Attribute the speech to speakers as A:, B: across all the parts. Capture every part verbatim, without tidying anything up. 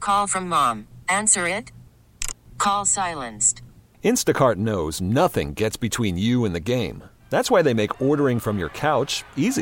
A: Call from mom. Answer it. Call silenced.
B: Instacart knows nothing gets between you and the game. That's why they make ordering from your couch easy.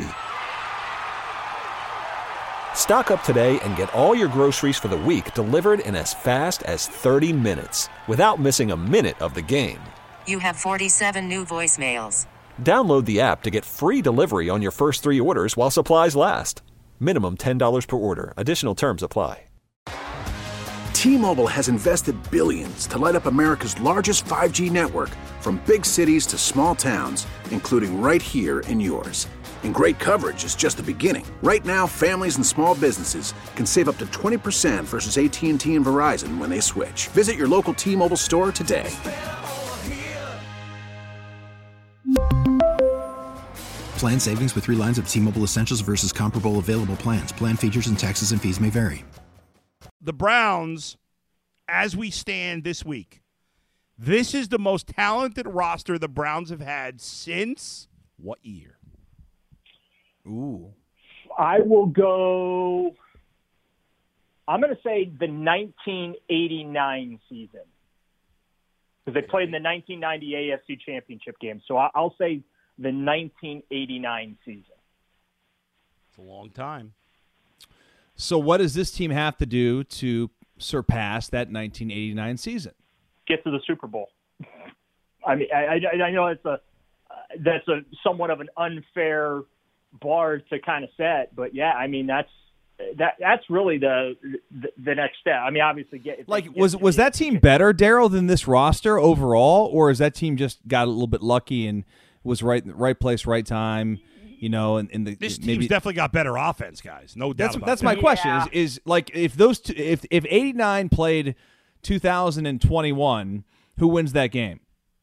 B: Stock up today and get all your groceries for the week delivered in as fast as thirty minutes without missing a minute of the game.
A: You have forty-seven new voicemails.
B: Download the app to get free delivery on your first three orders while supplies last. Minimum ten dollars per order. Additional terms apply.
C: T-Mobile has invested billions to light up America's largest five G network, from big cities to small towns, including right here in yours. And great coverage is just the beginning. Right now, families and small businesses can save up to twenty percent versus A T and T and Verizon when they switch. Visit your local T-Mobile store today.
D: Plan savings with three lines of T-Mobile Essentials versus comparable available plans. Plan features and taxes and fees may vary.
E: The Browns, as we stand this week, this is the most talented roster the Browns have had since what year?
F: Ooh.
G: I will go, I'm going to say the nineteen eighty-nine season. Because they played in the nineteen ninety A F C Championship game. So I'll say the nineteen eighty-nine season.
E: It's a long time.
F: So what does this team have to do to surpass that nineteen eighty-nine season?
G: Get to the Super Bowl. I mean, I, I, I know it's a uh, that's a somewhat of an unfair bar to kind of set, but yeah, I mean that's that that's really the the, the next step. I mean, obviously, get
F: like
G: get,
F: was
G: get,
F: was that team better, Daryl, than this roster overall, or is that team just got a little bit lucky and was right right place, right time? You know, and, and the
E: this team's
F: maybe
E: definitely got better offense, guys. No doubt
F: that's
E: about
F: that's
E: that.
F: my question.
G: Yeah.
F: Is is like if those two, if if eighty-nine played two thousand twenty-one, who wins that game?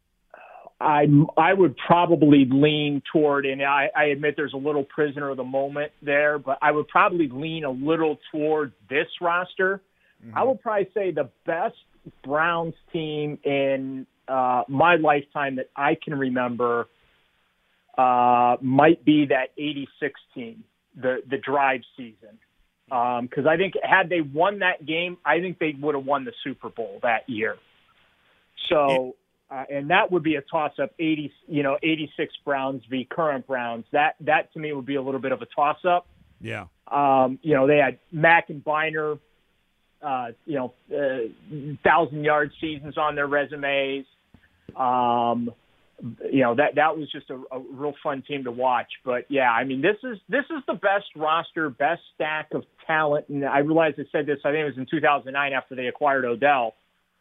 G: I I would probably lean toward, and I, I admit there's a little prisoner of the moment there, but I would probably lean a little toward this roster. Mm-hmm. I would probably say the best Browns team in uh, my lifetime that I can remember uh, might be that eighty-six team, the the drive season. Because um, I think had they won that game, I think they would have won the Super Bowl that year. So. Uh, and that would be a toss-up, eighty, you know, eighty-six Browns v. current Browns. That, that to me would be a little bit of a toss-up.
E: Yeah.
G: Um, you know, they had Mack and Biner, uh, you know, uh, thousand-yard seasons on their resumes. Um, you know, that that was just a, a real fun team to watch. But, yeah, I mean, this is this is the best roster, best stack of talent. And I realize I said this, I think it was in two thousand nine after they acquired Odell.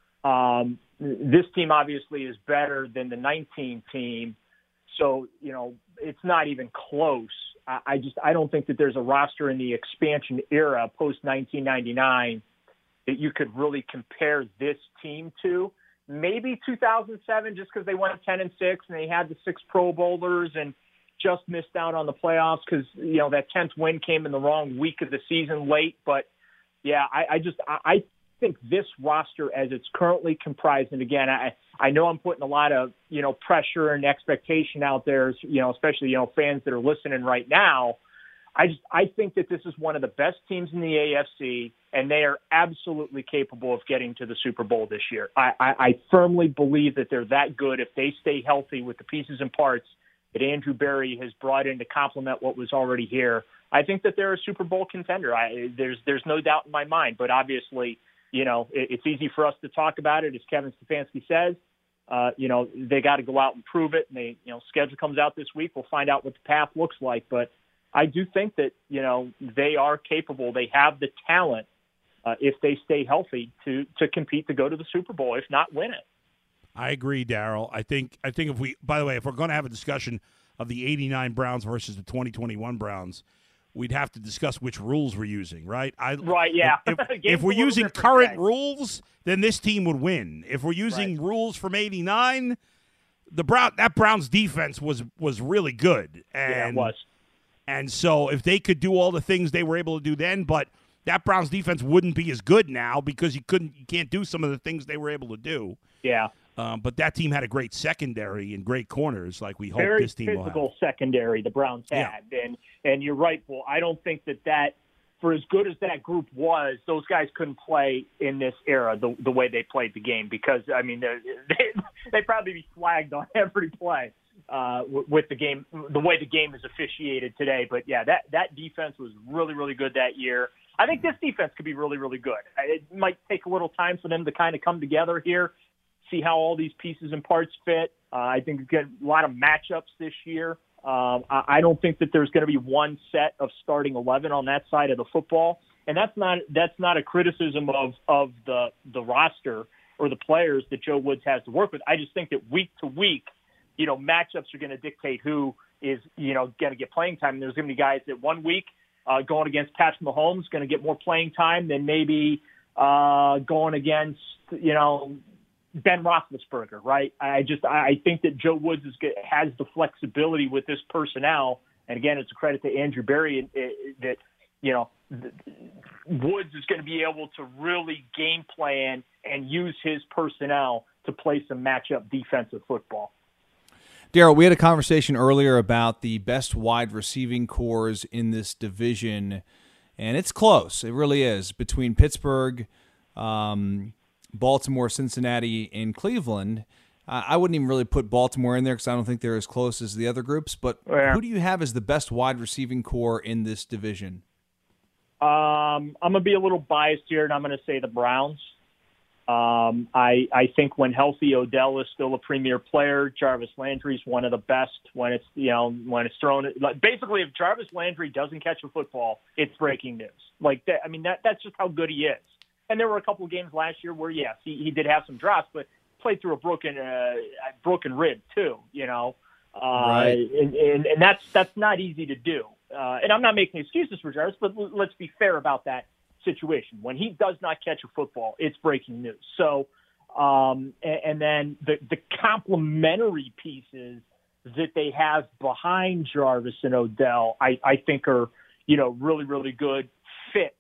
G: Um, this team obviously is better than the nineteen team. So, you know, it's not even close. I, I just, I don't think that there's a roster in the expansion era post nineteen ninety-nine that you could really compare this team to. Maybe two thousand seven, just because they went ten and six and they had the six Pro Bowlers and just missed out on the playoffs because, you know, that tenth win came in the wrong week of the season late. But yeah, I, I just, I, I think this roster as it's currently comprised, and again, I, I know I'm putting a lot of, you know, pressure and expectation out there, you know, especially, you know, fans that are listening right now. I just, I think that this is one of the best teams in the A F C, and they are absolutely capable of getting to the Super Bowl this year. I, I, I firmly believe that they're that good if they stay healthy with the pieces and parts that Andrew Berry has brought in to complement what was already here. I think that they're a Super Bowl contender. I, there's, there's no doubt in my mind, but obviously, you know, it's easy for us to talk about it, as Kevin Stefanski says. Uh, you know, they got to go out and prove it. And they, you know, schedule comes out this week. We'll find out what the path looks like. But I do think that, you know, they are capable. They have the talent, uh, if they stay healthy, to to compete to go to the Super Bowl, if not win it.
E: I agree, Daryl. I think I think if we, by the way, if we're going to have a discussion of the eighty-nine Browns versus the twenty twenty-one Browns, we'd have to discuss which rules we're using, right? I,
G: right, yeah.
E: If, if we're using current rules, then this team would win. If we're using right. rules from eighty-nine, the Brown that Browns defense was was really good. And,
G: yeah, it was.
E: And so if they could do all the things they were able to do then, but that Browns defense wouldn't be as good now because you couldn't, you can't do some of the things they were able to do.
G: Yeah.
E: Um, but that team had a great secondary and great corners, like we hope
G: Very
E: this team will have.
G: Very physical secondary the Browns had, yeah. and and you're right, Well, I don't think that that for as good as that group was, those guys couldn't play in this era the the way they played the game because, I mean, they, they'd probably be flagged on every play uh, with the game, the way the game is officiated today. But, yeah, that, that defense was really, really good that year. I think this defense could be really, really good. It might take a little time for them to kind of come together here, see how all these pieces and parts fit. Uh, I think we get a lot of matchups this year. Um, I, I don't think that there's going to be one set of starting eleven on that side of the football, and that's not that's not a criticism of of the the roster or the players that Joe Woods has to work with. I just think that week to week, you know, matchups are going to dictate who is you know going to get playing time. And there's going to be guys that one week uh, going against Patrick Mahomes going to get more playing time than maybe uh, going against you know. Ben Roethlisberger, right? I just I think that Joe Woods is, has the flexibility with this personnel, and again, it's a credit to Andrew Berry that you know Woods is going to be able to really game plan and use his personnel to play some matchup defensive football.
F: Daryl, we had a conversation earlier about the best wide receiving cores in this division, and it's close. It really is between Pittsburgh. Um, Baltimore, Cincinnati, and Cleveland. Uh, I wouldn't even really put Baltimore in there because I don't think they're as close as the other groups. But yeah. Who do you have as the best wide receiving core in this division?
G: Um, I'm going to be a little biased here, and I'm going to say the Browns. Um, I, I think when healthy, Odell is still a premier player. Jarvis Landry is one of the best when it's you know when it's thrown. Like, basically, if Jarvis Landry doesn't catch a football, it's breaking news. Like that, I mean, that that's just how good he is. And there were a couple of games last year where, yes, he, he did have some drops, but played through a broken uh, broken rib too, you know. Uh,
F: right.
G: And, and, and that's that's not easy to do. Uh, and I'm not making excuses for Jarvis, but l- let's be fair about that situation. When he does not catch a football, it's breaking news. So, um, and, and then the, the complementary pieces that they have behind Jarvis and Odell, I, I think are, you know, really, really good fits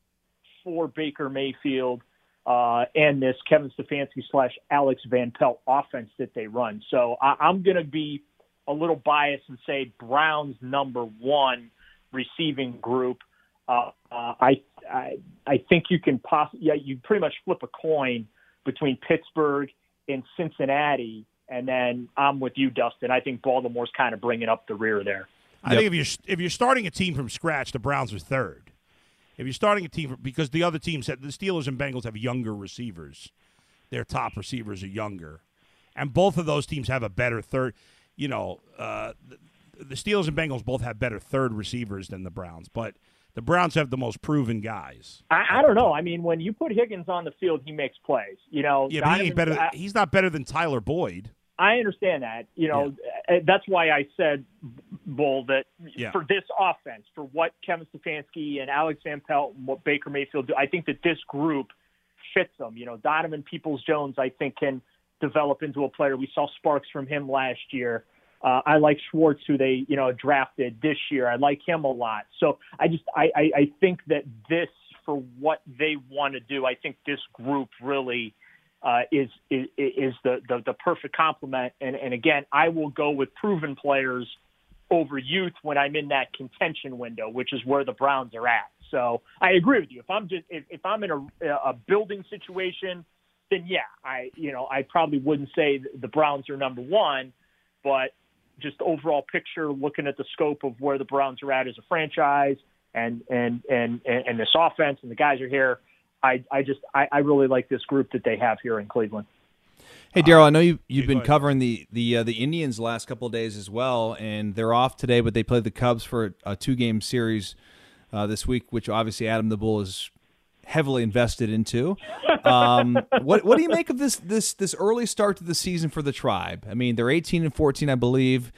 G: for Baker Mayfield uh, and this Kevin Stefanski slash Alex Van Pelt offense that they run. So I, I'm going to be a little biased and say Browns number one receiving group. Uh, uh, I, I I think you can possibly yeah you pretty much flip a coin between Pittsburgh and Cincinnati, and then I'm with you, Dustin. I think Baltimore's kind of bringing up the rear there.
E: I yep. think if you're if you're starting a team from scratch, the Browns are third. If you're starting a team, because the other teams, the Steelers and Bengals have younger receivers. Their top receivers are younger. And both of those teams have a better third. You know, uh, the, the Steelers and Bengals both have better third receivers than the Browns. But the Browns have the most proven guys.
G: I, I don't know. I mean, when you put Higgins on the field, he makes plays. You know,
E: yeah, but he ain't better, I, he's not better than Tyler Boyd.
G: I understand that. You know, yeah. That's why I said, Bull, that yeah. for this offense, for what Kevin Stefanski and Alex Van Pelt and what Baker Mayfield do, I think that this group fits them. You know, Donovan Peoples-Jones, I think, can develop into a player. We saw sparks from him last year. Uh, I like Schwartz, who they, you know, drafted this year. I like him a lot. So I just, I, I, I think that this, for what they want to do, I think this group really Uh, is is is the, the, the perfect complement. And, and again, I will go with proven players over youth when I'm in that contention window, which is where the Browns are at. So I agree with you. If I'm just if, if I'm in a, a building situation, then yeah, I you know I probably wouldn't say the Browns are number one, but just overall picture, looking at the scope of where the Browns are at as a franchise and and and and, and this offense and the guys are here. I, I just I, I really like this group that they have here in Cleveland.
F: Hey, Daryl, I know you, you've been covering the the uh, the Indians the last couple of days as well, and they're off today, but they play the Cubs for a two-game series uh, this week, which obviously Adam the Bull is heavily invested into. Um, what what do you make of this this this early start to the season for the Tribe? I mean, they're eighteen and fourteen, I believe.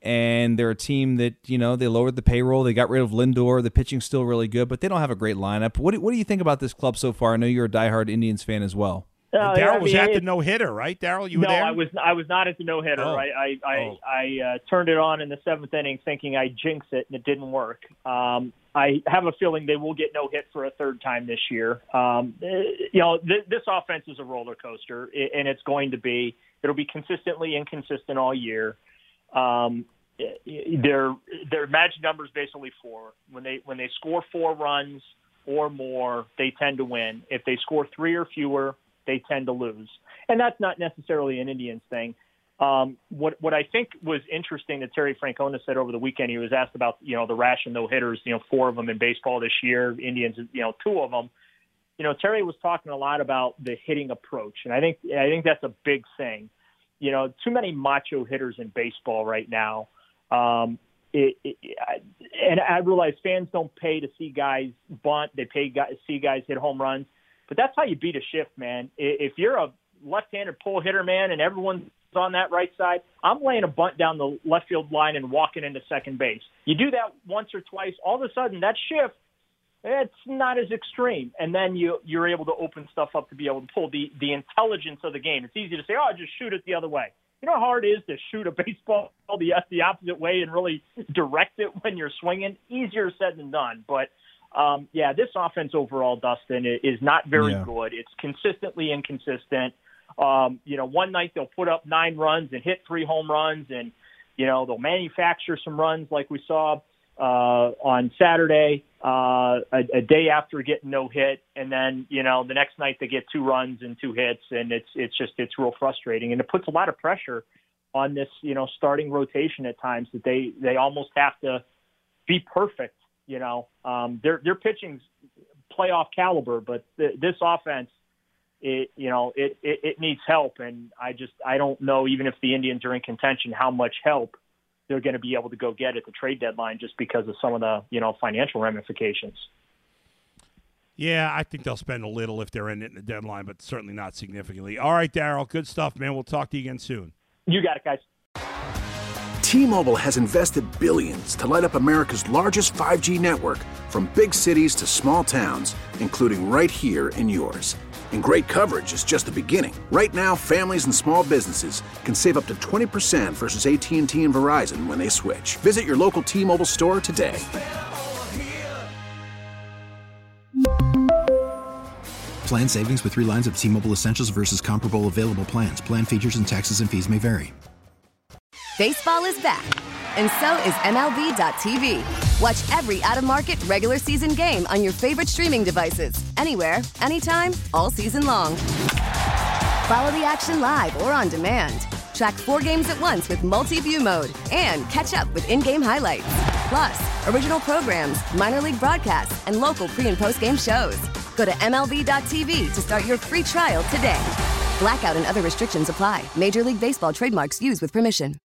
F: And they're a team that, you know, they lowered the payroll. They got rid of Lindor. The pitching's still really good, but they don't have a great lineup. What do, what do you think about this club so far? I know you're a diehard Indians fan as well.
E: Uh, Daryl yeah, was mean, at it, the no-hitter, right? Daryl, you
G: no,
E: were there?
G: No, I was I was not at the no-hitter. Oh. I I, I,
E: oh.
G: I uh, turned it on in the seventh inning thinking I'd jinx it, and it didn't work. Um, I have a feeling they will get no-hit for a third time this year. Um, you know, th- this offense is a roller coaster, and it's going to be. It'll be consistently inconsistent all year. Um their their magic number is basically four. When they when they score four runs or more, they tend to win. If they score three or fewer, they tend to lose. And that's not necessarily an Indians thing. Um, what what I think was interesting that Terry Francona said over the weekend, he was asked about, you know, the rash of no-hitters, you know, four of them in baseball this year, Indians, you know, two of them. You know, Terry was talking a lot about the hitting approach, and I think I think that's a big thing. You know, too many macho hitters in baseball right now. Um, it, it, and I realize fans don't pay to see guys bunt. They pay guys, see guys hit home runs. But that's how you beat a shift, man. If you're a left-handed pull hitter, man, and everyone's on that right side, I'm laying a bunt down the left field line and walking into second base. You do that once or twice, all of a sudden that shift, it's not as extreme. And then you, you're able to open stuff up to be able to pull the, the intelligence of the game. It's easy to say, oh, just shoot it the other way. You know how hard it is to shoot a baseball the, the opposite way and really direct it when you're swinging? Easier said than done. But, um, yeah, this offense overall, Dustin, is not very yeah. good. It's consistently inconsistent. Um, you know, one night they'll put up nine runs and hit three home runs, and, you know, they'll manufacture some runs like we saw uh, on Saturday, uh, a, a day after getting no hit. And then, you know, the next night they get two runs and two hits, and it's it's just it's real frustrating. And it puts a lot of pressure on this, you know, starting rotation at times that they, they almost have to be perfect. You know, um, their their pitching's playoff caliber, but th- this offense, it you know, it, it it needs help, and I just I don't know, even if the Indians are in contention, how much help they're going to be able to go get at the trade deadline, just because of some of the, you know, financial ramifications.
E: Yeah, I think they'll spend a little if they're in it in the deadline, but certainly not significantly. All right, Daryl, good stuff, man. We'll talk to you again soon.
G: You got it, guys.
C: T-Mobile has invested billions to light up America's largest five G network, from big cities to small towns, including right here in yours. And great coverage is just the beginning. Right now, families and small businesses can save up to twenty percent versus A T and T and Verizon when they switch. Visit your local T-Mobile store today.
D: Plan savings with three lines of T-Mobile Essentials versus comparable available plans. Plan features and taxes and fees may vary.
H: Baseball is back, and so is M L B dot T V. Watch every out-of-market regular season game on your favorite streaming devices, anywhere, anytime, all season long. Follow the action live or on demand. Track four games at once with multi-view mode, and catch up with in-game highlights. Plus, original programs, minor league broadcasts, and local pre- and post-game shows. Go to M L B dot T V to start your free trial today. Blackout and other restrictions apply. Major League Baseball trademarks used with permission.